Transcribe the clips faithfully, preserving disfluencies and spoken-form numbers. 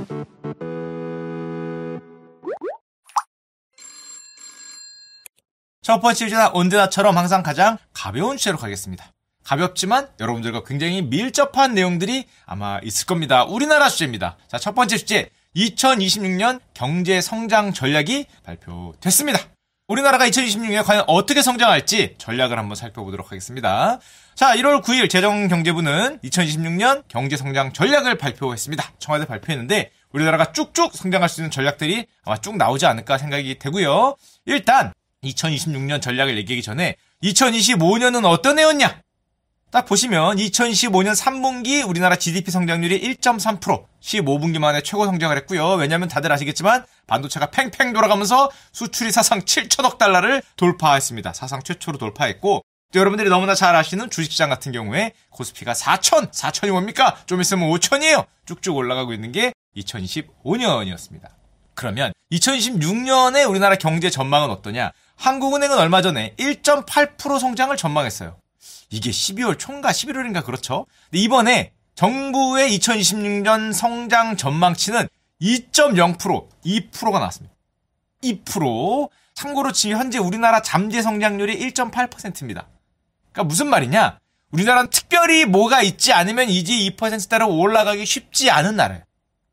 첫 번째 주제는 언제나처럼 항상 가장 가벼운 주제로 가겠습니다. 가볍지만 여러분들과 굉장히 밀접한 내용들이 아마 있을 겁니다. 우리나라 주제입니다. 자, 첫 번째 주제, 이천이십육 년 경제 성장 전략이 발표됐습니다. 우리나라가 이천이십육 년에 과연 어떻게 성장할지 전략을 한번 살펴보도록 하겠습니다. 자, 일월 구일 재정경제부는 이천이십육 년 경제 성장 전략을 발표했습니다. 청와대 발표했는데 우리나라가 쭉쭉 성장할 수 있는 전략들이 아마 쭉 나오지 않을까 생각이 되고요. 일단 이천이십육 년 전략을 얘기하기 전에 이천이십오 년은 어떤 해였냐? 딱 보시면 이천이십오 년 삼 분기 우리나라 지디피 성장률이 일 점 삼 퍼센트, 십오 분기 만에 최고 성장을 했고요. 왜냐하면 다들 아시겠지만 반도체가 팽팽 돌아가면서 수출이 사상 칠천억 달러를 돌파했습니다. 사상 최초로 돌파했고, 또 여러분들이 너무나 잘 아시는 주식시장 같은 경우에 코스피가 사천, 사천이 뭡니까? 좀 있으면 오천이에요. 쭉쭉 올라가고 있는 게 이천이십오 년이었습니다. 그러면 이천이십육 년에 우리나라 경제 전망은 어떠냐? 한국은행은 얼마 전에 일 점 팔 퍼센트 성장을 전망했어요. 이게 십이월 초인가 십일월인가 그렇죠? 근데 이번에 정부의 이천이십육 년 성장 전망치는 이 점 영 퍼센트, 이 퍼센트가 나왔습니다. 이 퍼센트. 참고로 지금 현재 우리나라 잠재 성장률이 일 점 팔 퍼센트입니다. 그러니까 무슨 말이냐? 우리나라는 특별히 뭐가 있지 않으면 이제 이 퍼센트대로 올라가기 쉽지 않은 나라예요.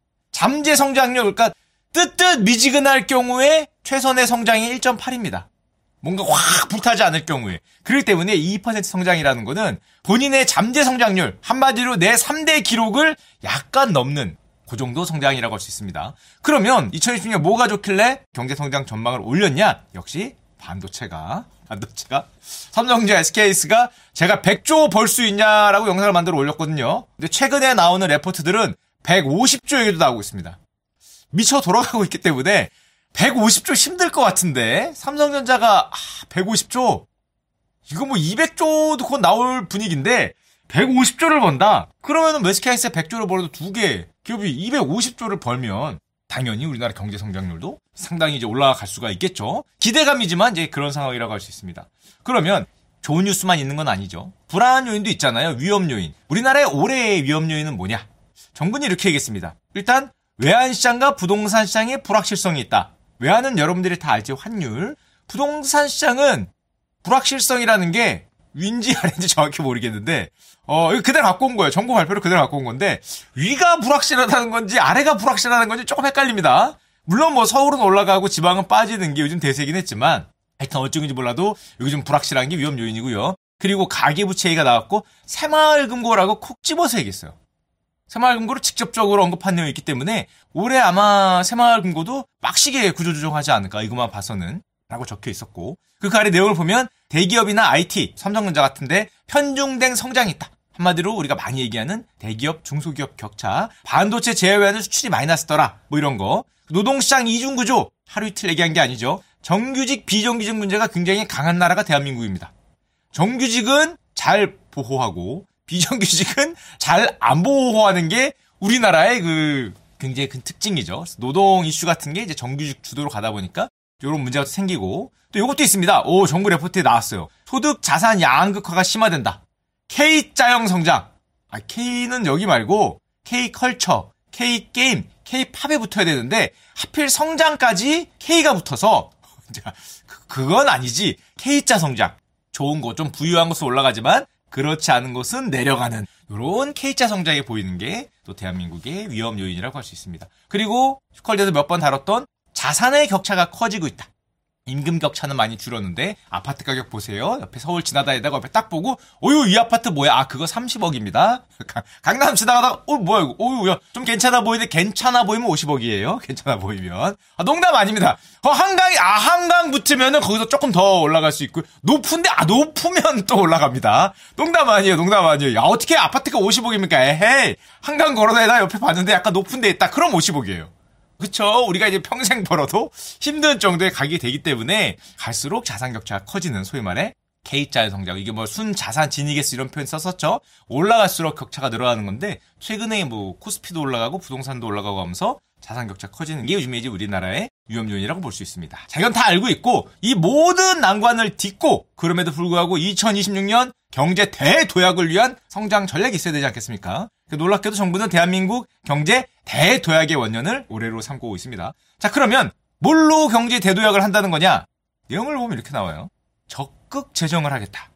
잠재 성장률, 그러니까 뜨뜻 미지근할 경우에 최선의 성장이 일 점 팔입니다. 뭔가 확 불타지 않을 경우에. 그렇기 때문에 이 퍼센트 성장이라는 거는 본인의 잠재 성장률, 한마디로 내 삼 대 기록을 약간 넘는 그 정도 성장이라고 할 수 있습니다. 그러면 이천이십육 년 뭐가 좋길래 경제성장 전망을 올렸냐? 역시 반도체가 반도체가 삼성전자, 에스케이에스가 제가 백조 벌 수 있냐라고 영상을 만들어 올렸거든요. 근데 최근에 나오는 레포트들은 백오십조 얘기도 나오고 있습니다. 미쳐 돌아가고 있기 때문에 백오십조 힘들 것 같은데 삼성전자가 아, 백오십조 이거 뭐 이백조도 곧 나올 분위기인데 백오십조를 번다? 그러면은 에스케이에스 백조를 벌어도 두 개 기업이 이백오십조를 벌면 당연히 우리나라 경제 성장률도 상당히 이제 올라갈 수가 있겠죠. 기대감이지만 이제 그런 상황이라고 할 수 있습니다. 그러면 좋은 뉴스만 있는 건 아니죠. 불안 요인도 있잖아요. 위험 요인. 우리나라의 올해의 위험 요인은 뭐냐? 정부는 이렇게 얘기했습니다. 일단 외환시장과 부동산 시장에 불확실성이 있다. 외환은 여러분들이 다 알지, 환율. 부동산 시장은 불확실성이라는 게 위인지 아닌지 정확히 모르겠는데 어 이거 그대로 갖고 온 거예요. 정부 발표를 그대로 갖고 온 건데 위가 불확실하다는 건지 아래가 불확실하다는 건지 조금 헷갈립니다. 물론 뭐 서울은 올라가고 지방은 빠지는 게 요즘 대세긴 했지만 하여튼 어쩌는지 몰라도 여기 좀 불확실한 게 위험 요인이고요. 그리고 가계부채 얘기가 나왔고 새마을금고라고 콕 집어서 얘기했어요. 새마을금고를 직접적으로 언급한 내용이 있기 때문에 올해 아마 새마을금고도 빡시게 구조조정하지 않을까 이것만 봐서는 라고 적혀 있었고 그 아래 내용을 보면 대기업이나 아이티, 삼성전자 같은데 편중된 성장이 있다. 한마디로 우리가 많이 얘기하는 대기업, 중소기업 격차, 반도체 제외하는 수출이 마이너스더라 뭐 이런 거. 노동시장 이중구조 하루 이틀 얘기한 게 아니죠. 정규직, 비정규직 문제가 굉장히 강한 나라가 대한민국입니다. 정규직은 잘 보호하고 비정규직은 잘 안 보호하는 게 우리나라의 그 굉장히 큰 특징이죠. 노동 이슈 같은 게 이제 정규직 주도로 가다 보니까 이런 문제가 생기고 또 이것도 있습니다. 오, 정부 레포트에 나왔어요. 소득 자산 양극화가 심화된다. K자형 성장. 아, K는 여기 말고 K컬처, K게임, K팝에 붙어야 되는데 하필 성장까지 K가 붙어서 그건 아니지. K자 성장. 좋은 거, 좀 부유한 곳은 올라가지만 그렇지 않은 곳은 내려가는 이런 K자 성장이 보이는 게 또 대한민국의 위험 요인이라고 할 수 있습니다. 그리고 슈컬대도 몇 번 다뤘던 자산의 격차가 커지고 있다. 임금 격차는 많이 줄었는데 아파트 가격 보세요. 옆에 서울 지나다니다가 옆에 딱 보고 어유 이 아파트 뭐야? 아 그거 삼십억입니다. 강남 지나가다가 어 뭐야 이거? 어유 야 좀 괜찮아 보이는데 괜찮아 보이면 오십억이에요. 괜찮아 보이면. 아 농담 아닙니다. 어 한강이 아 한강 붙으면은 거기서 조금 더 올라갈 수 있고 높은데 아 높으면 또 올라갑니다. 농담 아니에요. 농담 아니에요. 야 어떻게 아파트가 오십억입니까? 에헤이. 한강 걸어다니다 옆에 봤는데 약간 높은 데 있다. 그럼 오십억이에요. 그쵸? 우리가 이제 평생 벌어도 힘든 정도의 가격이 되기 때문에 갈수록 자산 격차가 커지는 소위 말해 K자의 성장. 이게 뭐 순자산 진이겠어 이런 표현 썼었죠? 올라갈수록 격차가 늘어나는 건데 최근에 뭐 코스피도 올라가고 부동산도 올라가고 하면서 자산 격차 커지는 게 요즘에 이제 우리나라의 위험 요인이라고 볼 수 있습니다. 자, 이건 다 알고 있고 이 모든 난관을 딛고 그럼에도 불구하고 이천이십육 년 경제 대도약을 위한 성장 전략이 있어야 되지 않겠습니까? 놀랍게도 정부는 대한민국 경제 대도약의 원년을 올해로 삼고 있습니다. 자, 그러면 뭘로 경제 대도약을 한다는 거냐? 내용을 보면 이렇게 나와요. 적극 재정을 하겠다.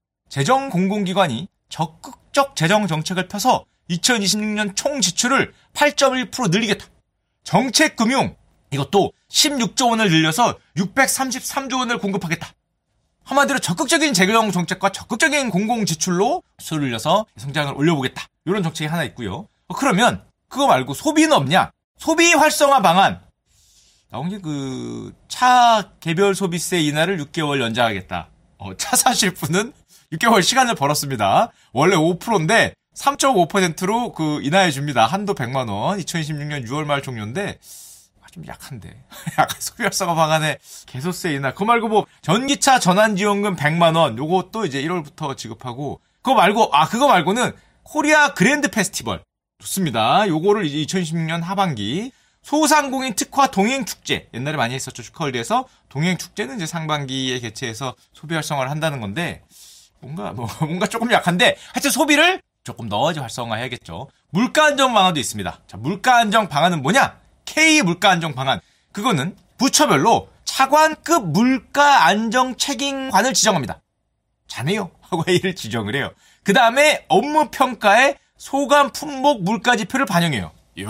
재정 공공기관이 적극적 재정 정책을 펴서 이천이십육 년 총 지출을 팔 점 일 퍼센트 늘리겠다. 정책금융 이것도 십육조 원을 늘려서 육백삼십삼조 원을 공급하겠다. 한마디로 적극적인 재정 정책과 적극적인 공공지출로 수를 늘려서 성장을 올려보겠다. 이런 정책이 하나 있고요. 어, 그러면 그거 말고 소비는 없냐? 소비 활성화 방안. 나온 게 그 차 개별 소비세 인하를 육 개월 연장하겠다. 어, 차 사실 분은 육 개월 시간을 벌었습니다. 원래 오 퍼센트인데 삼 점 오 퍼센트로 그 인하해 줍니다. 한도 백만 원. 이천이십육 년 유월 말 종료인데 좀 약한데. 약간 소비 활성화 방안에 개소세 인하. 그거 말고 뭐 전기차 전환지원금 백만 원. 요것도 이제 일월부터 지급하고. 그거 말고 아 그거 말고는 코리아 그랜드 페스티벌. 좋습니다. 요거를 이제 이천이십육 년 하반기 소상공인 특화 동행축제. 옛날에 많이 했었죠. 슈카월드에서. 동행축제는 이제 상반기에 개최해서 소비 활성화를 한다는 건데 뭔가 뭐 뭔가 조금 약한데 하여튼 소비를 조금 더 이제 활성화해야겠죠. 물가 안정 방안도 있습니다. 자, 물가 안정 방안은 뭐냐? K 물가 안정 방안. 그거는 부처별로 차관급 물가 안정 책임관을 지정합니다. 자네요 하고 A를 지정을 해요. 그 다음에 업무 평가에 소감 품목 물가 지표를 반영해요. 이야,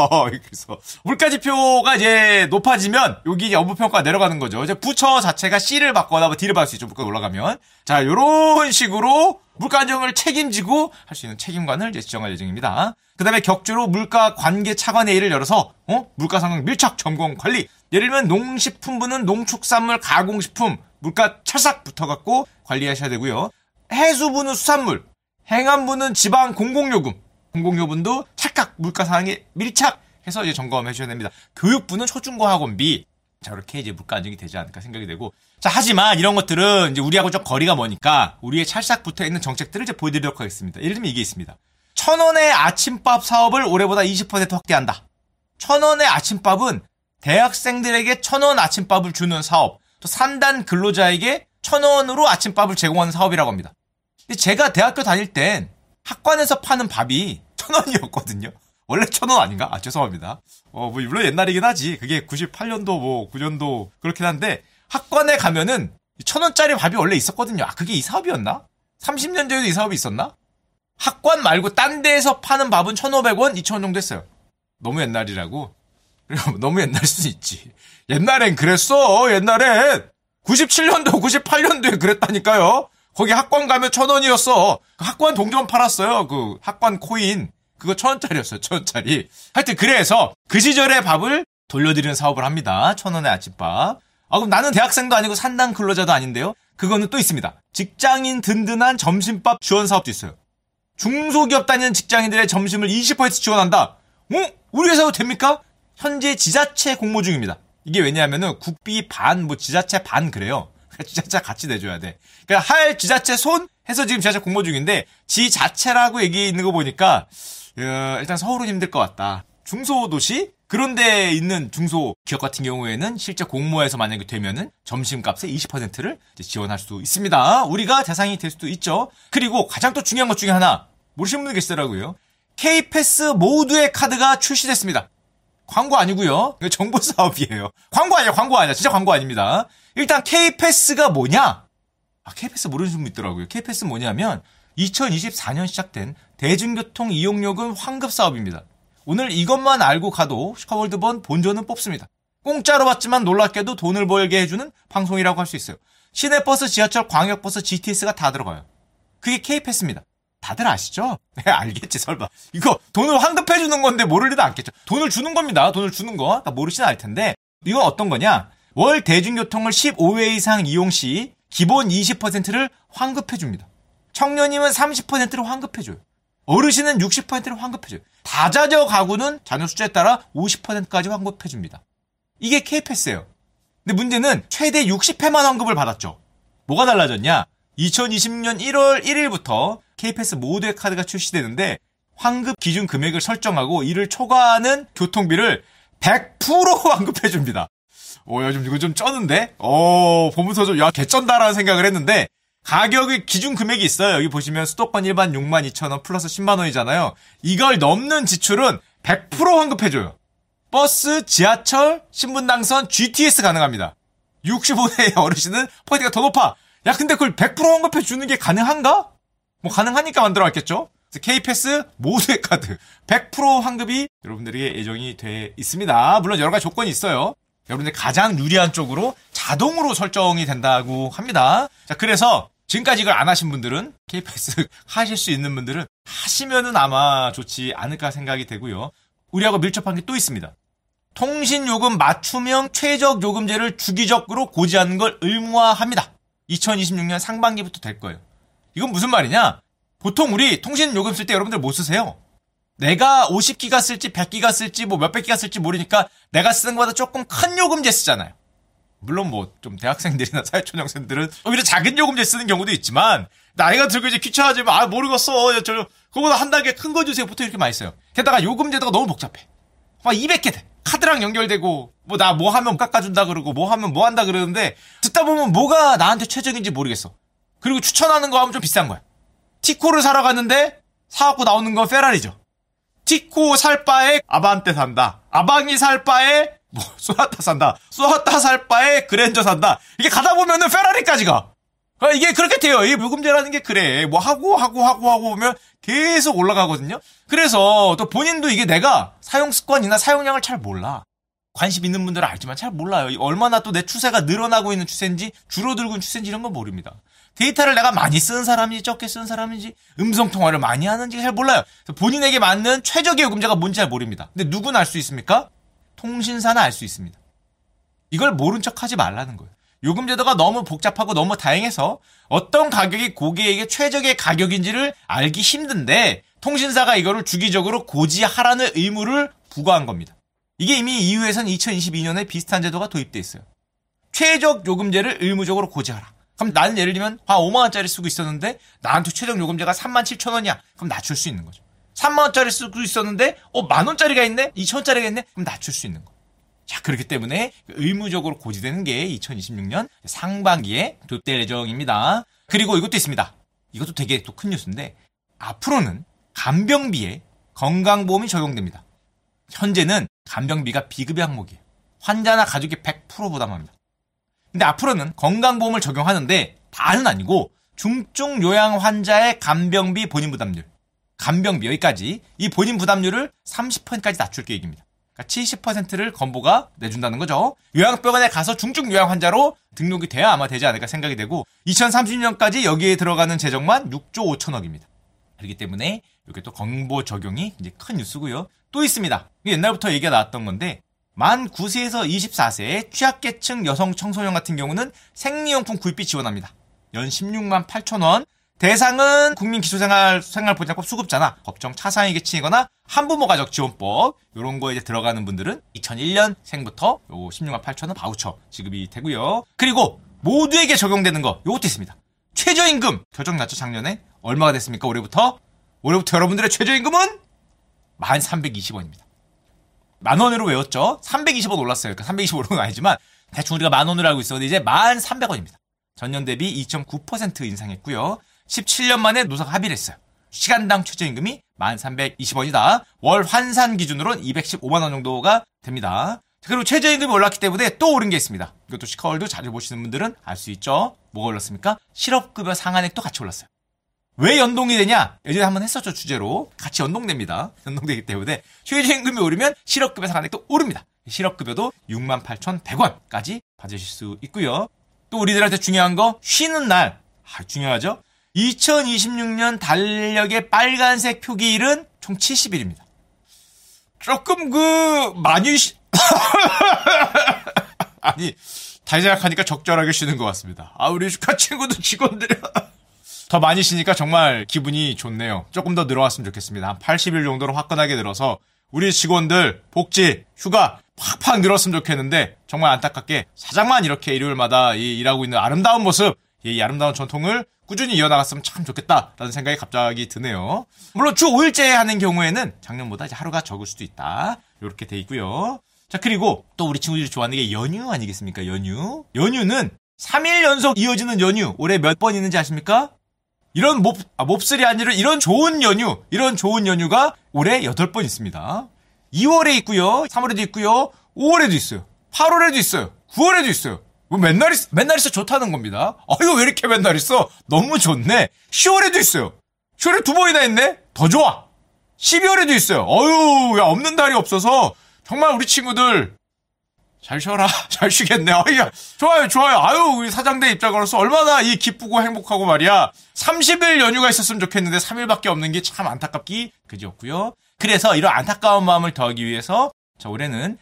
그래서 물가 지표가 이제 높아지면 여기 이제 업무 평가가 내려가는 거죠. 이제 부처 자체가 C를 받거나 뭐 D를 받을 수 있죠. 물가가 올라가면. 자, 요런 식으로 물가 안정을 책임지고 할 수 있는 책임관을 이제 지정할 예정입니다. 그 다음에 격주로 물가 관계 차관회의를 열어서 어? 물가 상황 밀착 점검 관리. 예를 들면 농식품부는 농축산물 가공식품 물가 찰싹 붙어갖고 관리하셔야 되고요. 해수부는 수산물, 행안부는 지방 공공요금, 공공요금도 찰칵 물가 상황에 밀착해서 이제 점검해 주셔야 됩니다. 교육부는 초중고학원비. 자, 이렇게 이제 물가 안정이 되지 않을까 생각이 되고. 자, 하지만 이런 것들은 이제 우리하고 좀 거리가 머니까 우리의 찰싹 붙어 있는 정책들을 이제 보여드리도록 하겠습니다. 예를 들면 이게 있습니다. 천 원의 아침밥 사업을 올해보다 이십 퍼센트 확대한다. 천 원의 아침밥은 대학생들에게 천 원 아침밥을 주는 사업, 또 산단 근로자에게 천 원으로 아침밥을 제공하는 사업이라고 합니다. 근데 제가 대학교 다닐 땐 학관에서 파는 밥이 천 원이었거든요. 원래 천 원 아닌가? 아, 죄송합니다. 어, 뭐, 물론 옛날이긴 하지. 그게 구십팔 년도, 뭐, 구 년도, 그렇긴 한데, 학관에 가면은 천 원짜리 밥이 원래 있었거든요. 아, 그게 이 사업이었나? 삼십 년 전에도 이 사업이 있었나? 학관 말고 딴 데에서 파는 밥은 천오백 원, 이천 원 정도 했어요. 너무 옛날이라고? 너무 옛날일 수도 있지. 옛날엔 그랬어, 옛날엔. 구십칠 년도, 구십팔 년도에 그랬다니까요. 거기 학관 가면 천 원이었어. 학관 동전 팔았어요. 그 학관 코인. 그거 천 원짜리였어요. 천 원짜리. 하여튼 그래서 그 시절의 밥을 돌려드리는 사업을 합니다. 천 원의 아침밥. 아, 그럼 나는 대학생도 아니고 산당 근로자도 아닌데요. 그거는 또 있습니다. 직장인 든든한 점심밥 지원 사업도 있어요. 중소기업 다니는 직장인들의 점심을 이십 퍼센트 지원한다. 어? 우리 회사도 됩니까? 현재 지자체 공모 중입니다. 이게 왜냐하면은 국비 반, 뭐 지자체 반 그래요. 지자체 같이 내줘야 돼. 그러니까 할 지자체 손 해서 지금 지자체 공모 중인데 지자체라고 얘기 있는 거 보니까 어, 일단 서울은 힘들 것 같다. 중소도시? 그런 데 있는 중소기업 같은 경우에는 실제 공모에서 만약에 되면은 점심값의 이십 퍼센트를 지원할 수 있습니다. 우리가 대상이 될 수도 있죠. 그리고 가장 또 중요한 것 중에 하나 모르시는 분들 계시더라고요. K패스 모두의 카드가 출시됐습니다. 광고 아니고요. 이거 정보 사업이에요. 광고 아니야, 광고 아니야. 진짜 광고 아닙니다. 일단 K패스가 뭐냐? 아, K패스 모르는 분 있더라고요. K패스 뭐냐면 이천이십사 년 시작된 대중교통 이용요금 환급 사업입니다. 오늘 이것만 알고 가도 슈카월드번 본전은 뽑습니다. 공짜로 받지만 놀랍게도 돈을 벌게 해주는 방송이라고 할 수 있어요. 시내버스, 지하철, 광역버스, 지티에스가 다 들어가요. 그게 K패스입니다. 다들 아시죠? 네, 알겠지 설마. 이거 돈을 환급해주는 건데 모를 리도 않겠죠. 돈을 주는 겁니다. 돈을 주는 거. 그러니까 모르시는 알 텐데 이건 어떤 거냐. 월 대중교통을 십오 회 이상 이용 시 기본 이십 퍼센트를 환급해줍니다. 청년이면 삼십 퍼센트를 환급해줘요. 어르신은 육십 퍼센트를 환급해줘요. 다자녀 가구는 자녀 숫자에 따라 오십 퍼센트까지 환급해줍니다. 이게 K패스예요. 근데 문제는 최대 육십 회만 환급을 받았죠. 뭐가 달라졌냐? 이천이십 년 일월 일일부터 K패스 모두의 카드가 출시되는데 환급 기준 금액을 설정하고 이를 초과하는 교통비를 백 퍼센트 환급해줍니다. 오, 야, 좀, 이거 좀 쩌는데? 어, 보면서 좀, 야, 개쩐다라는 생각을 했는데, 가격의 기준 금액이 있어요. 여기 보시면 수도권 일반 육만 이천 원 플러스 십만 원이잖아요. 이걸 넘는 지출은 백 퍼센트 환급해줘요. 버스, 지하철, 신분당선, 지티에스 가능합니다. 육십오 세의 어르신은 포인트가 더 높아. 야, 근데 그걸 백 퍼센트 환급해주는 게 가능한가? 뭐 가능하니까 만들어놨겠죠? K패스 모두의 카드 백 퍼센트 환급이 여러분들에게 예정이 돼 있습니다. 물론 여러 가지 조건이 있어요. 여러분들 가장 유리한 쪽으로 자동으로 설정이 된다고 합니다. 자, 그래서 지금까지 이걸 안 하신 분들은 K패스 하실 수 있는 분들은 하시면은 아마 좋지 않을까 생각이 되고요. 우리하고 밀접한 게 또 있습니다. 통신요금 맞춤형 최적 요금제를 주기적으로 고지하는 걸 의무화합니다. 이천이십육 년 상반기부터 될 거예요. 이건 무슨 말이냐? 보통 우리 통신요금 쓸 때 여러분들 뭐 쓰세요? 내가 오십 기가 쓸지 백 기가 쓸지 뭐 몇백 기가 쓸지 모르니까 내가 쓰는 것보다 조금 큰 요금제 쓰잖아요. 물론 뭐 좀 대학생들이나 사회초년생들은 오히려 작은 요금제 쓰는 경우도 있지만 나이가 들고 이제 귀찮아지면 아 모르겠어. 저 그거보다 한 단계 큰 거 주세요. 보통 이렇게 많이 써요. 게다가 요금제도가 너무 복잡해. 막 이백 개 돼. 카드랑 연결되고 뭐 나 뭐 하면 깎아준다 그러고 뭐 하면 뭐 한다 그러는데 듣다 보면 뭐가 나한테 최적인지 모르겠어. 그리고 추천하는 거 하면 좀 비싼 거야. 티코를 사러 갔는데 사갖고 나오는 건 페라리죠. 티코 살 바에 아반떼 산다. 아방이 살 바에 뭐 소나타 산다. 소나타 살 바에 그랜저 산다. 이게 가다 보면은 페라리까지 가. 아, 이게 그렇게 돼요. 이 요금제라는 게 그래. 뭐 하고 하고 하고 하고 보면 계속 올라가거든요. 그래서 또 본인도 이게 내가 사용 습관이나 사용량을 잘 몰라. 관심 있는 분들은 알지만 잘 몰라요. 얼마나 또 내 추세가 늘어나고 있는 추세인지 줄어들고 있는 추세인지 이런 건 모릅니다. 데이터를 내가 많이 쓰는 사람인지 적게 쓰는 사람인지 음성통화를 많이 하는지 잘 몰라요. 본인에게 맞는 최적의 요금제가 뭔지 잘 모릅니다. 근데 누구는 알 수 있습니까? 통신사는 알 수 있습니다. 이걸 모른 척하지 말라는 거예요. 요금제도가 너무 복잡하고 너무 다양해서 어떤 가격이 고객에게 최적의 가격인지를 알기 힘든데 통신사가 이거를 주기적으로 고지하라는 의무를 부과한 겁니다. 이게 이미 이유에서는 이천이십이 년에 비슷한 제도가 도입돼 있어요. 최적 요금제를 의무적으로 고지하라. 그럼 나는 예를 들면 한 오만 원짜리 쓰고 있었는데 나한테 최적 요금제가 삼만 칠천 원이야. 그럼 낮출 수 있는 거죠. 삼만 원짜리 쓰고 있었는데 어, 만 원짜리가 있네? 이천 원짜리가 있네? 그럼 낮출 수 있는 거. 자, 그렇기 때문에 의무적으로 고지되는 게 이천이십육 년 상반기에 도입될 예정입니다. 그리고 이것도 있습니다. 이것도 되게 또 큰 뉴스인데 앞으로는 간병비에 건강보험이 적용됩니다. 현재는 간병비가 비급여 항목이에요. 환자나 가족이 백 퍼센트 부담합니다. 근데 앞으로는 건강보험을 적용하는데 다는 아니고 중증 요양 환자의 간병비 본인 부담률, 간병비 여기까지 이 본인 부담률을 삼십 퍼센트까지 낮출 계획입니다. 그러니까 칠십 퍼센트를 건보가 내준다는 거죠. 요양병원에 가서 중증 요양 환자로 등록이 돼야 아마 되지 않을까 생각이 되고 이천삼십 년까지 여기에 들어가는 재정만 육조 오천억입니다. 그렇기 때문에 이렇게 또 건보 적용이 이제 큰 뉴스고요. 또 있습니다. 옛날부터 얘기가 나왔던 건데 만 구 세에서 이십사 세의 취약계층 여성 청소년 같은 경우는 생리용품 구입비 지원합니다. 연 십육만 팔천 원. 대상은 국민기초생활 생활보장법 수급자나 법정 차상위 계층이거나 한부모 가족 지원법 이런 거에 이제 들어가는 분들은 이천일 년생부터 요 십육만 팔천 원 바우처 지급이 되고요. 그리고 모두에게 적용되는 거 요것도 있습니다. 최저임금 교정났죠 작년에 얼마가 됐습니까? 올해부터 올해부터 여러분들의 최저임금은 만 삼백이십 원입니다. 만 원으로 외웠죠. 삼백이십 원 올랐어요. 그러니까 삼백이십 원은 아니지만 대충 우리가 만 원으로 알고 있었는데 이제 만 삼백 원입니다. 전년 대비 이 점 구 퍼센트 인상했고요. 십칠 년 만에 노사가 합의를 했어요. 시간당 최저임금이 만 삼백이십 원이다. 월 환산 기준으로는 이백십오만 원 정도가 됩니다. 그리고 최저임금이 올랐기 때문에 또 오른 게 있습니다. 이것도 시카월드 자주 보시는 분들은 알 수 있죠. 뭐가 올랐습니까? 실업급여 상한액도 같이 올랐어요. 왜 연동이 되냐? 예전에 한번 했었죠, 주제로. 같이 연동됩니다. 연동되기 때문에 최저임금이 오르면 실업급여 상한액도 오릅니다. 실업급여도 육만 팔천백 원까지 받으실 수 있고요. 또 우리들한테 중요한 거 쉬는 날. 아, 중요하죠? 이천이십육 년 달력의 빨간색 표기일은 총 칠십 일입니다. 조금 그 많이 쉬... 아니 다시 생각하니까 적절하게 쉬는 것 같습니다. 아, 우리 슈카 친구들 직원들이 더 많이 쉬니까 정말 기분이 좋네요. 조금 더 늘어왔으면 좋겠습니다. 한 팔십 일 정도로 화끈하게 늘어서 우리 직원들 복지, 휴가 팍팍 늘었으면 좋겠는데 정말 안타깝게 사장만 이렇게 일요일마다 이 일하고 있는 아름다운 모습, 이 아름다운 전통을 꾸준히 이어나갔으면 참 좋겠다라는 생각이 갑자기 드네요. 물론 주 오 일째 하는 경우에는 작년보다 이제 하루가 적을 수도 있다. 이렇게 돼 있고요. 자, 그리고 또 우리 친구들이 좋아하는 게 연휴 아니겠습니까? 연휴. 연휴는 삼 일 연속 이어지는 연휴 올해 몇 번 있는지 아십니까? 이런 몹, 아, 몹쓸이 아니라 이런 좋은 연휴, 이런 좋은 연휴가 올해 여덟 번 있습니다. 이월에 있고요, 삼월에도 있고요, 오월에도 있어요, 팔월에도 있어요, 구월에도 있어요. 뭐 맨날 있, 맨날 있어 좋다는 겁니다. 아, 이거 왜 이렇게 맨날 있어? 너무 좋네. 시월에도 있어요. 시월에 두 번이나 있네? 더 좋아. 십이월에도 있어요. 어휴, 야, 없는 달이 없어서 정말 우리 친구들 잘 쉬어라. 잘 쉬겠네. 아유, 좋아요, 좋아요. 아유, 우리 사장대 입장으로서 얼마나 이 기쁘고 행복하고 말이야. 삼십 일 연휴가 있었으면 좋겠는데 삼 일밖에 없는 게 참 안타깝기 그지없고요. 그래서 이런 안타까운 마음을 더하기 위해서 자, 올해는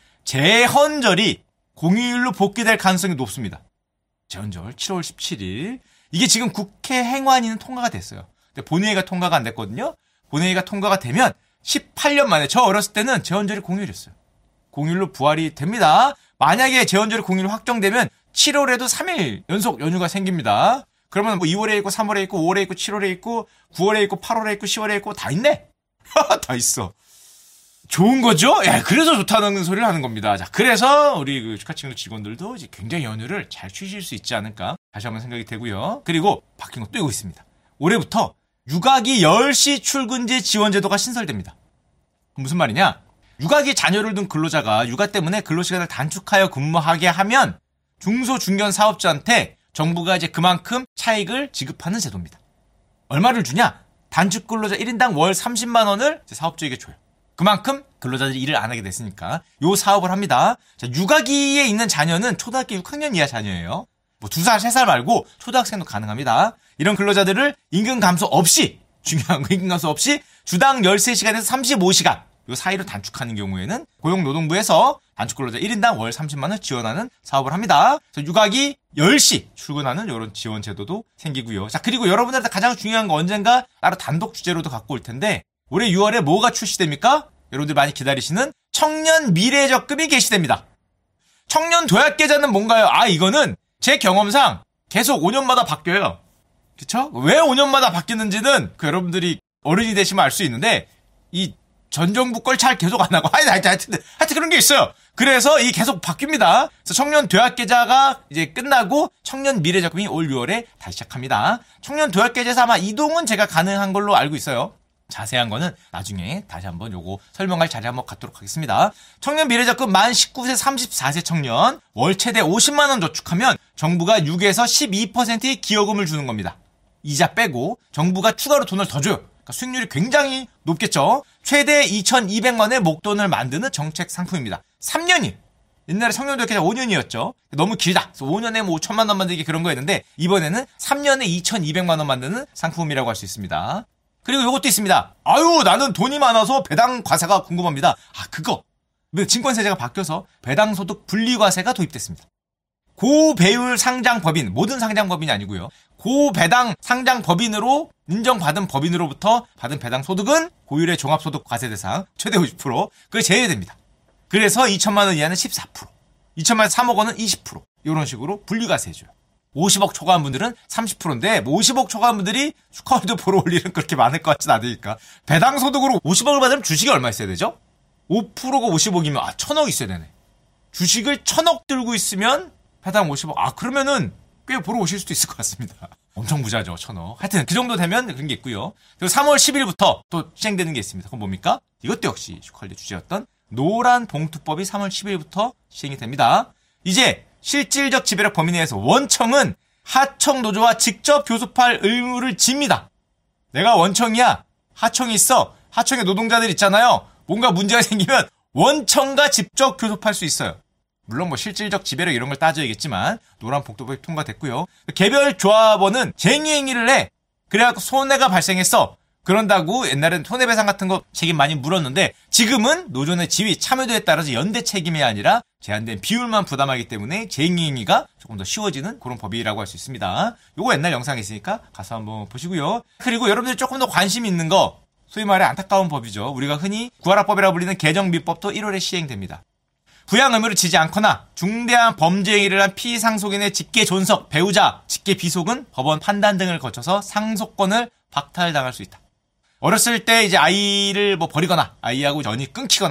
제헌절이 공휴일로 복귀될 가능성이 높습니다. 제헌절 칠월 십칠일. 이게 지금 국회 행안위는 통과가 됐어요. 근데 본회의가 통과가 안 됐거든요. 본회의가 통과가 되면 십팔 년 만에, 저 어렸을 때는 제헌절이 공휴일이었어요. 공휴일로 부활이 됩니다. 만약에 제헌절이 공휴일 확정되면 칠월에도 삼 일 연속 연휴가 생깁니다. 그러면 뭐 이월에 있고 삼월에 있고 오월에 있고 칠월에 있고 구월에 있고 팔월에 있고 시월에 있고 다 있네. 다 있어. 좋은 거죠? 야, 그래서 좋다는 소리를 하는 겁니다. 자, 그래서 우리 그 축하친구 직원들도 이제 굉장히 연휴를 잘 쉬실 수 있지 않을까 다시 한번 생각이 되고요. 그리고 바뀐 것도 이거 있습니다. 올해부터 육아기 열 시 출근제 지원제도가 신설됩니다. 무슨 말이냐? 육아기 자녀를 둔 근로자가 육아 때문에 근로시간을 단축하여 근무하게 하면 중소 중견 사업자한테 정부가 이제 그만큼 차익을 지급하는 제도입니다. 얼마를 주냐? 단축 근로자 일 인당 월 삼십만 원을 사업주에게 줘요. 그만큼 근로자들이 일을 안 하게 됐으니까 요 사업을 합니다. 자, 육아기에 있는 자녀는 초등학교 육 학년 이하 자녀예요. 뭐 두 살, 세 살 말고 초등학생도 가능합니다. 이런 근로자들을 임금 감소 없이, 중요한 거 임금 감소 없이 주당 열세 시간에서 삼십오 시간 요 사이로 단축하는 경우에는 고용노동부에서 단축 근로자 일 인당 월 삼십만 원 지원하는 사업을 합니다. 그래서 육아기 열 시 출근하는 이런 지원 제도도 생기고요. 자, 그리고 여러분들한테 가장 중요한 거 언젠가 따로 단독 주제로도 갖고 올 텐데 올해 유월에 뭐가 출시됩니까? 여러분들 많이 기다리시는 청년 미래적금이 개시됩니다. 청년 도약계좌는 뭔가요? 아, 이거는 제 경험상 계속 오 년마다 바뀌어요. 그쵸? 왜 오 년마다 바뀌는지는 그 여러분들이 어른이 되시면 알 수 있는데 이 전 정부 걸 잘 계속 안 하고 하여튼, 하여튼, 하여튼 그런 게 있어요. 그래서 이 계속 바뀝니다. 그래서 청년 도약계좌가 이제 끝나고 청년 미래적금이 올 유월에 다시 시작합니다. 청년 도약계좌에서 아마 이동은 제가 가능한 걸로 알고 있어요. 자세한 거는 나중에 다시 한번 요거 설명할 자리 한번 갖도록 하겠습니다. 청년 미래적금 만 십구 세 삼십사 세 청년 월 최대 오십만 원 저축하면 정부가 육에서 십이 퍼센트의 기여금을 주는 겁니다. 이자 빼고 정부가 추가로 돈을 더 줘요. 그러니까 수익률이 굉장히 높겠죠. 최대 이천이백만 원의 목돈을 만드는 정책 상품입니다. 삼 년이 옛날에 청년도약계좌 오 년이었죠. 너무 길다. 그래서 오 년에 뭐 오천만 원 만들기 그런 거였는데 이번에는 삼 년에 이천이백만 원 만드는 상품이라고 할 수 있습니다. 그리고 이것도 있습니다. 아유, 나는 돈이 많아서 배당 과세가 궁금합니다. 아, 그거. 증권세제가 바뀌어서 배당소득 분리과세가 도입됐습니다. 고배율 상장법인, 모든 상장법인이 아니고요. 고배당 상장법인으로 인정받은 법인으로부터 받은 배당소득은 고율의 종합소득 과세 대상 최대 오십 퍼센트 그게 제외됩니다. 그래서 이천만 원 이하는 십사 퍼센트, 이천만 원 삼억 원은 이십 퍼센트 이런 식으로 분리과세 해줘요. 오십억 초과한 분들은 삼십 퍼센트인데 뭐 오십억 초과한 분들이 축하월드 보러 올 일은 그렇게 많을 것 같진 않으니까 배당소득으로 오십억을 받으면 주식이 얼마 있어야 되죠? 오 퍼센트가 오십억이면 아 천억 있어야 되네. 주식을 천억 들고 있으면 배당 오십억. 아 그러면은 꽤 보러 오실 수도 있을 것 같습니다. 엄청 부자죠, 천억. 하여튼 그 정도 되면 그런 게 있고요. 그리고 삼월 십일부터 또 시행되는 게 있습니다. 그건 뭡니까? 이것도 역시 축하월드 주제였던 노란 봉투법이 삼월 십일부터 시행이 됩니다. 이제 실질적 지배력 범위 내에서 원청은 하청 노조와 직접 교섭할 의무를 집니다. 내가 원청이야. 하청이 있어. 하청에 노동자들 있잖아요. 뭔가 문제가 생기면 원청과 직접 교섭할 수 있어요. 물론 뭐 실질적 지배력 이런 걸 따져야겠지만 노란 봉투법이 통과됐고요. 개별 조합원은 쟁의행위를 해. 그래갖고 손해가 발생했어. 그런다고 옛날엔 손해배상 같은 거 책임 많이 물었는데 지금은 노조의 지위, 참여도에 따라서 연대 책임이 아니라 제한된 비율만 부담하기 때문에 쟁의행위가 조금 더 쉬워지는 그런 법이라고 할 수 있습니다. 요거 옛날 영상에 있으니까 가서 한번 보시고요. 그리고 여러분들이 조금 더 관심 있는 거 소위 말해 안타까운 법이죠. 우리가 흔히 구하라법이라고 불리는 개정비법도 일월에 시행됩니다. 부양 의무를 지지 않거나 중대한 범죄 행위를 한 피상속인의 직계 존속, 배우자, 직계 비속은 법원 판단 등을 거쳐서 상속권을 박탈당할 수 있다. 어렸을 때 이제 아이를 뭐 버리거나 아이하고 연이 끊기거나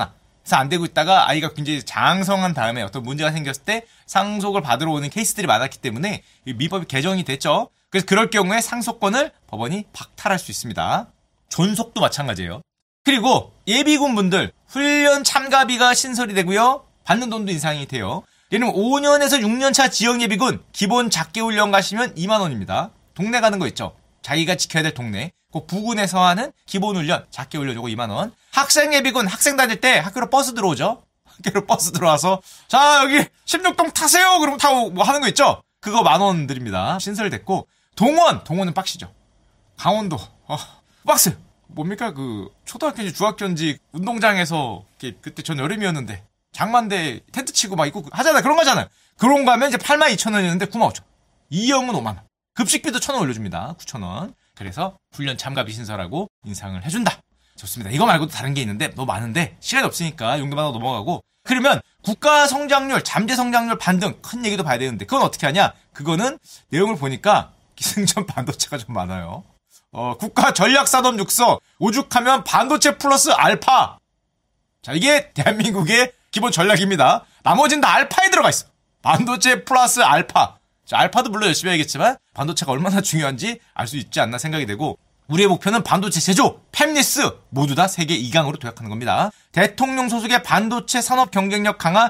그래서 안 되고 있다가 아이가 굉장히 장성한 다음에 어떤 문제가 생겼을 때 상속을 받으러 오는 케이스들이 많았기 때문에 민법이 개정이 됐죠. 그래서 그럴 경우에 상속권을 법원이 박탈할 수 있습니다. 존속도 마찬가지예요. 그리고 예비군 분들 훈련 참가비가 신설이 되고요. 받는 돈도 인상이 돼요. 예를 들면 오 년에서 육 년 차 지역예비군 기본 작계훈련 가시면 이만 원입니다. 동네 가는 거 있죠. 자기가 지켜야 될 동네. 그 부군에서 하는 기본훈련, 작계훈련 요거 이만 원. 학생예비군 학생 다닐 때 학교로 버스 들어오죠. 학교로 버스 들어와서 자 여기 십육 동 타세요. 그러면 타고 뭐 하는 거 있죠. 그거 만 원 드립니다. 신설됐고 동원, 동원은 빡시죠. 강원도 어, 빡스. 뭡니까 그 초등학교인지 중학교인지 운동장에서 그때 전 여름이었는데 장만대 텐트 치고 막 있고 하잖아요. 그런 거잖아요. 그런 거 하면 이제 팔만 이천 원이었는데 구만 오천 원. 이형은 오만 원. 급식비도 천 원 올려줍니다. 구천 원. 그래서 훈련 참가비 신설하고 인상을 해준다. 좋습니다. 이거 말고도 다른 게 있는데 너무 많은데 시간이 없으니까 용도만 하고 넘어가고. 그러면 국가 성장률, 잠재 성장률 반등 큰 얘기도 봐야 되는데 그건 어떻게 하냐? 그거는 내용을 보니까 기승전 반도체가 좀 많아요. 어, 국가 전략산업 육성 오죽하면 반도체 플러스 알파. 자, 이게 대한민국의 기본 전략입니다. 나머지는 다 알파에 들어가 있어. 반도체 플러스 알파. 자, 알파도 물론 열심히 해야겠지만 반도체가 얼마나 중요한지 알 수 있지 않나 생각이 되고 우리의 목표는 반도체 제조, 팹리스 모두 다 세계 이 강으로 도약하는 겁니다. 대통령 소속의 반도체 산업 경쟁력 강화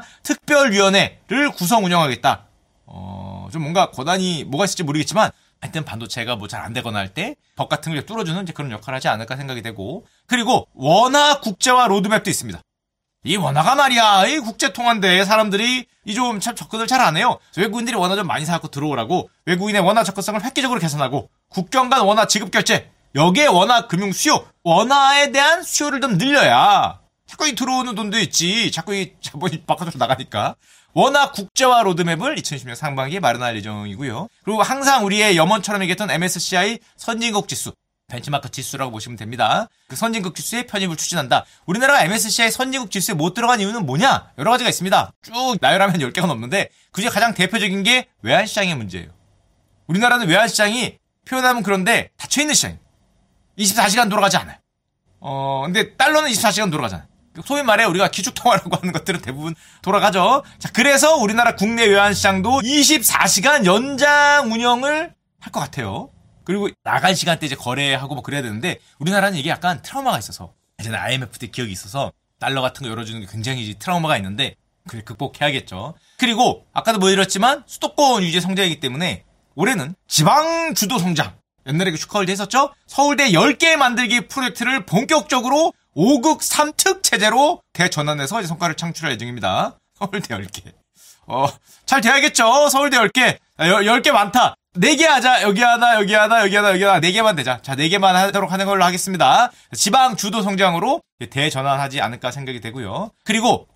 특별위원회를 구성 운영하겠다. 어, 좀 뭔가 권한이 뭐가 있을지 모르겠지만 하여튼 반도체가 뭐 잘 안 되거나 할 때 법 같은 걸 뚫어주는 이제 그런 역할을 하지 않을까 생각이 되고 그리고 원화 국제화 로드맵도 있습니다. 이 원화가 말이야 이 국제 통화인데 사람들이 이 좀 참 접근을 잘 안 해요. 외국인들이 원화 좀 많이 사갖고 들어오라고 외국인의 원화 접근성을 획기적으로 개선하고 국경 간 원화 지급 결제 여기에 원화 금융 수요 원화에 대한 수요를 좀 늘려야 자꾸 이 들어오는 돈도 있지 자꾸 이 자본이 바깥으로 나가니까 원화 국제화 로드맵을 이천이십 년 상반기에 마련할 예정이고요. 그리고 항상 우리의 염원처럼 얘기했던 엠에스시아이 선진국 지수 벤치마크 지수라고 보시면 됩니다. 그 선진국 지수의 편입을 추진한다. 우리나라가 엠에스시아이 선진국 지수에 못 들어간 이유는 뭐냐? 여러 가지가 있습니다. 쭉 나열하면 열 개가 넘는데 그중에 가장 대표적인 게 외환시장의 문제예요. 우리나라는 외환시장이 표현하면 그런데 닫혀있는 시장이에요. 이십사 시간 돌아가지 않아요. 어, 근데 달러는 이십사 시간 돌아가잖아요. 소위 말해 우리가 기축통화라고 하는 것들은 대부분 돌아가죠. 자, 그래서 우리나라 국내 외환시장도 이십사 시간 연장 운영을 할 것 같아요. 그리고 나갈 시간대 이제 거래하고 뭐 그래야 되는데 우리나라는 이게 약간 트라우마가 있어서 예전에 아이엠에프 때 기억이 있어서 달러 같은 거 열어주는 게 굉장히 트라우마가 있는데 그걸 극복해야겠죠. 그리고 아까도 보여드렸지만 수도권 유지 성장이기 때문에 올해는 지방 주도 성장 옛날에 그 슈카월드 했었죠. 서울대 열 개 만들기 프로젝트를 본격적으로 오 극 삼 특 체제로 대전환해서 이제 성과를 창출할 예정입니다. 서울대 열 개. 어, 잘 돼야겠죠. 서울대 열 개. 열 개 많다. 네 개 하자. 여기 하나, 여기 하나, 여기 하나, 여기 하나. 네 개만 되자. 자, 네 개만 하도록 하는 걸로 하겠습니다. 지방 주도 성장으로 대전환하지 않을까 생각이 되고요. 그리고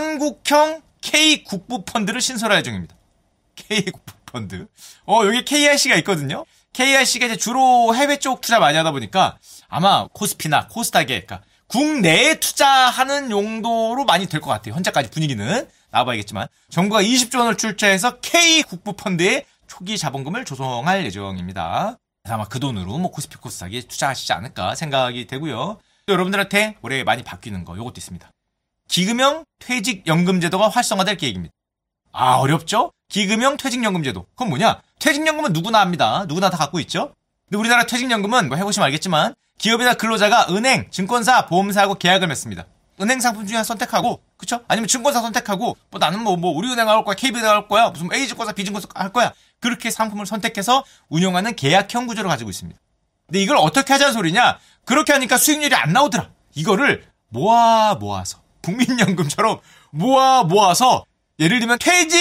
한국형 K 국부 펀드를 신설할 예정입니다. K 국부 펀드. 어, 여기 케이알씨가 있거든요. 케이알씨가 이제 주로 해외 쪽 투자 많이 하다 보니까 아마 코스피나 코스닥에 그러니까 국내에 투자하는 용도로 많이 될 것 같아요. 현재까지 분위기는 나와봐야겠지만 정부가 이십조 원을 출자해서 K 국부 펀드에 초기 자본금을 조성할 예정입니다. 아마 그 돈으로 뭐 코스피 코스닥에 투자하시지 않을까 생각이 되고요. 또 여러분들한테 올해 많이 바뀌는 거 요것도 있습니다. 기금형 퇴직연금제도가 활성화될 계획입니다. 아 어렵죠? 기금형 퇴직연금제도. 그건 뭐냐? 퇴직연금은 누구나 합니다. 누구나 다 갖고 있죠? 근데 우리나라 퇴직연금은 뭐 해보시면 알겠지만 기업이나 근로자가 은행, 증권사, 보험사하고 계약을 맺습니다. 은행 상품 중에 하나 선택하고, 그쵸? 아니면 증권사 선택하고, 뭐 나는 뭐, 뭐, 우리은행 할 거야, 케이비은행 할 거야, 무슨 A증권사, B증권사 할 거야. 그렇게 상품을 선택해서 운영하는 계약형 구조를 가지고 있습니다. 근데 이걸 어떻게 하자는 소리냐? 그렇게 하니까 수익률이 안 나오더라. 이거를 모아 모아서, 국민연금처럼 모아 모아서, 예를 들면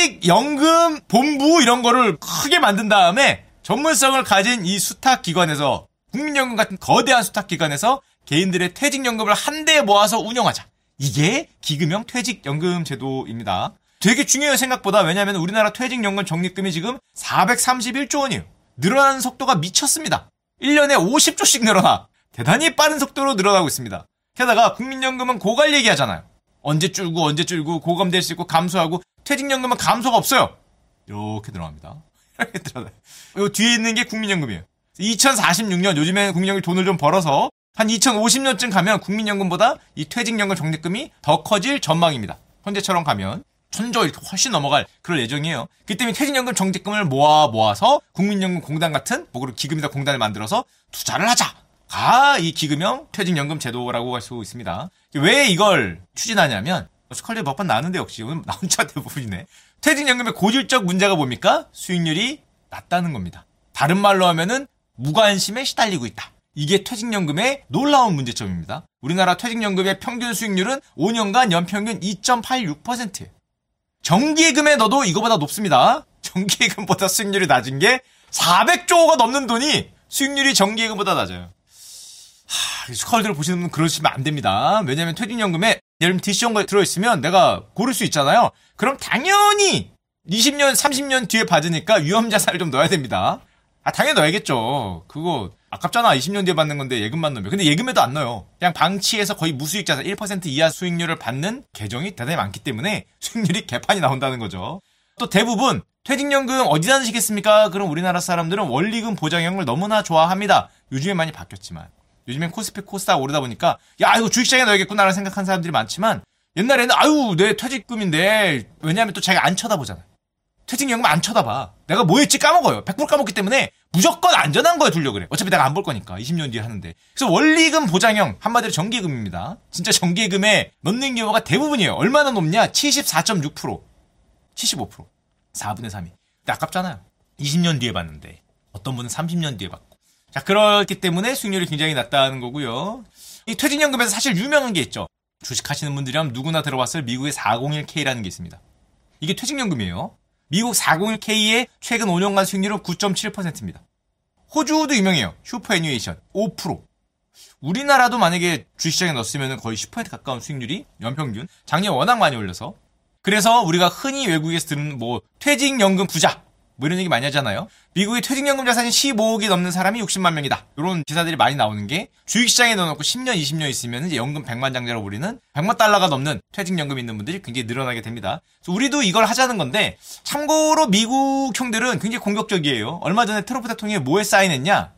퇴직연금 본부 이런 거를 크게 만든 다음에 전문성을 가진 이 수탁기관에서 국민연금 같은 거대한 수탁기관에서 개인들의 퇴직연금을 한데 모아서 운영하자. 이게 기금형 퇴직연금 제도입니다. 되게 중요해요 생각보다. 왜냐하면 우리나라 퇴직연금 적립금이 지금 사백삼십일조 원이에요. 늘어나는 속도가 미쳤습니다. 일 년에 오십조씩 늘어나. 대단히 빠른 속도로 늘어나고 있습니다. 게다가 국민연금은 고갈 얘기하잖아요. 언제 줄고 언제 줄고 고감될 수 있고 감소하고 퇴직연금은 감소가 없어요. 이렇게 늘어납니다. 이렇게 늘어나요. 요 뒤에 있는 게 국민연금이에요. 이천사십육 년 요즘에 국민연금이 돈을 좀 벌어서 한 이천오십 년쯤 가면 국민연금보다 이 퇴직연금 적립금이 더 커질 전망입니다. 현재처럼 가면 천조 이렇게 훨씬 넘어갈 그럴 예정이에요. 그 때문에 퇴직연금 적립금을 모아 모아서 국민연금 공단 같은 뭐 그런 기금이나 공단을 만들어서 투자를 하자가 이 기금형 퇴직연금 제도라고 할 수 있습니다. 왜 이걸 추진하냐면 스컬리 몇 번 나왔는데 역시 오늘 나온 차 대부분이네. 퇴직연금의 고질적 문제가 뭡니까? 수익률이 낮다는 겁니다. 다른 말로 하면은 무관심에 시달리고 있다. 이게 퇴직연금의 놀라운 문제점입니다. 우리나라 퇴직연금의 평균 수익률은 오 년간 연평균 이 점 팔육 퍼센트예요. 정기예금에 넣어도 이거보다 높습니다. 정기예금보다 수익률이 낮은 게 사백조가 넘는 돈이 수익률이 정기예금보다 낮아요. 하, 스컬들을 보시는 분은 그러시면 안 됩니다. 왜냐면 퇴직연금에 예를 들면 디씨형가 들어있으면 내가 고를 수 있잖아요. 그럼 당연히 이십 년, 삼십 년 뒤에 받으니까 위험자산을 좀 넣어야 됩니다. 아, 당연히 넣어야겠죠. 그거 아깝잖아. 이십 년 뒤에 받는 건데 예금만 넣으면. 근데 예금에도 안 넣어요. 그냥 방치해서 거의 무수익 자산 일 퍼센트 이하 수익률을 받는 계정이 대단히 많기 때문에 수익률이 개판이 나온다는 거죠. 또 대부분 퇴직연금 어디다 넣으시겠습니까? 그럼 우리나라 사람들은 원리금 보장형을 너무나 좋아합니다. 요즘에 많이 바뀌었지만. 요즘엔 코스피 코스닥 오르다 보니까 야 이거 주식시장에 넣어야겠구나라는 생각하는 사람들이 많지만 옛날에는 아유 내 퇴직금인데 왜냐하면 또 자기가 안 쳐다보잖아요. 퇴직연금 안 쳐다봐. 내가 뭐 했지 까먹어요. 백 퍼센트 까먹기 때문에 무조건 안전한 거에 두려고 그래. 어차피 내가 안 볼 거니까. 이십 년 뒤에 하는데. 그래서 원리금 보장형 한마디로 정기예금입니다. 진짜 정기예금에 넣는 경우가 대부분이에요. 얼마나 높냐? 칠십사 점 육 퍼센트. 칠십오 퍼센트. 사분의 삼이. 근데 아깝잖아요. 이십 년 뒤에 받는데. 어떤 분은 삼십 년 뒤에 받고. 자, 그렇기 때문에 수익률이 굉장히 낮다는 거고요. 이 퇴직연금에서 사실 유명한 게 있죠. 주식하시는 분들이라면 누구나 들어봤을 미국의 사공일 케이라는 게 있습니다. 이게 퇴직연금이에요. 미국 사공일 케이의 최근 오 년간 수익률은 구 점 칠 퍼센트입니다. 호주도 유명해요. 슈퍼애뉴에이션 오 퍼센트. 우리나라도 만약에 주식시장에 넣었으면 거의 십 퍼센트 가까운 수익률이 연평균. 작년에 워낙 많이 올려서. 그래서 우리가 흔히 외국에서 듣는 뭐 퇴직연금 부자 뭐 이런 얘기 많이 하잖아요. 미국의 퇴직연금 자산이 십오억이 넘는 사람이 육십만 명이다. 이런 기사들이 많이 나오는 게 주식시장에 넣어놓고 십 년, 이십 년 있으면 이제 연금 백만장자로 우리는 백만 달러가 넘는 퇴직연금 있는 분들이 굉장히 늘어나게 됩니다. 그래서 우리도 이걸 하자는 건데 참고로 미국 형들은 굉장히 공격적이에요. 얼마 전에 트럼프 대통령이 뭐에 사인했냐?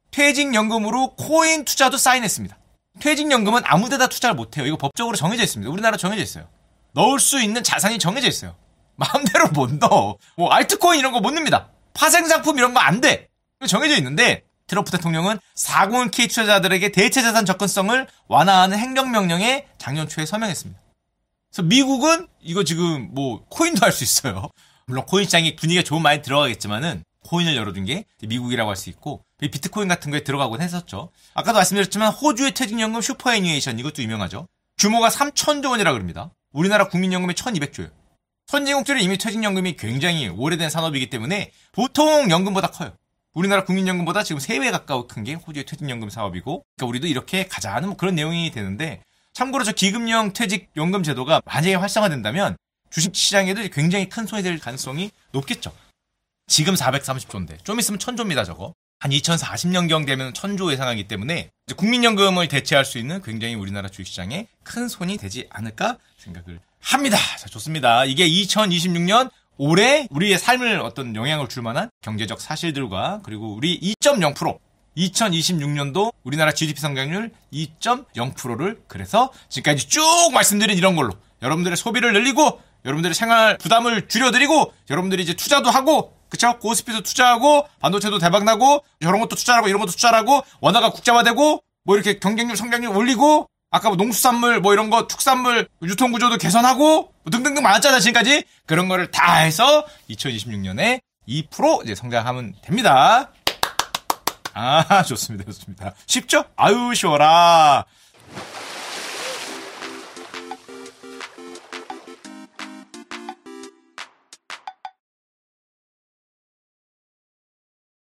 퇴직연금으로 코인 투자도 사인했습니다. 퇴직연금은 아무데다 투자를 못해요. 이거 법적으로 정해져 있습니다. 우리나라 정해져 있어요. 넣을 수 있는 자산이 정해져 있어요. 마음대로 못 넣어. 뭐 알트코인 이런 거 못 넣습니다. 파생상품 이런 거 안 돼. 정해져 있는데 트럼프 대통령은 사공일 케이 투자자들에게 대체자산 접근성을 완화하는 행정명령에 작년 초에 서명했습니다. 그래서 미국은 이거 지금 뭐 코인도 할 수 있어요. 물론 코인 시장이 분위기가 좀 많이 들어가겠지만은 코인을 열어둔 게 미국이라고 할 수 있고 비트코인 같은 거에 들어가곤 했었죠. 아까도 말씀드렸지만 호주의 퇴직연금 슈퍼애뉴에이션 이것도 유명하죠. 규모가 삼천조 원이라 그럽니다. 우리나라 국민연금이 천이백조예요. 선진국들은 이미 퇴직연금이 굉장히 오래된 산업이기 때문에 보통 연금보다 커요. 우리나라 국민연금보다 지금 세 배 가까워 큰 게 호주의 퇴직연금 사업이고 그러니까 우리도 이렇게 가자는 뭐 그런 내용이 되는데 참고로 저 기금형 퇴직연금 제도가 만약에 활성화된다면 주식시장에도 굉장히 큰 손이 될 가능성이 높겠죠. 지금 사백삼십조인데 좀 있으면 천조입니다 저거. 한 이천사십 년경 되면 천조 예상하기 때문에 이제 국민연금을 대체할 수 있는 굉장히 우리나라 주식시장에 큰 손이 되지 않을까 생각을 합니다. 자, 좋습니다. 이게 이천이십육 년 올해 우리의 삶을 어떤 영향을 줄 만한 경제적 사실들과 그리고 우리 이 점 영 퍼센트 이천이십육 년도 우리나라 지디피 성장률 이 점 영 퍼센트를 그래서 지금까지 쭉 말씀드린 이런 걸로 여러분들의 소비를 늘리고 여러분들의 생활 부담을 줄여드리고 여러분들이 이제 투자도 하고 그쵸? 고스피도 투자하고 반도체도 대박나고 저런 것도 투자하고 이런 것도 투자하고 원화가 국제화되고 뭐 이렇게 경쟁률 성장률 올리고 아까 뭐 농수산물 뭐 이런 거 축산물 유통구조도 개선하고 뭐 등등등 많았잖아 지금까지. 그런 거를 다 해서 이천이십육 년에 이 퍼센트 이제 성장하면 됩니다. 아 좋습니다 좋습니다. 쉽죠? 아유 쉬워라.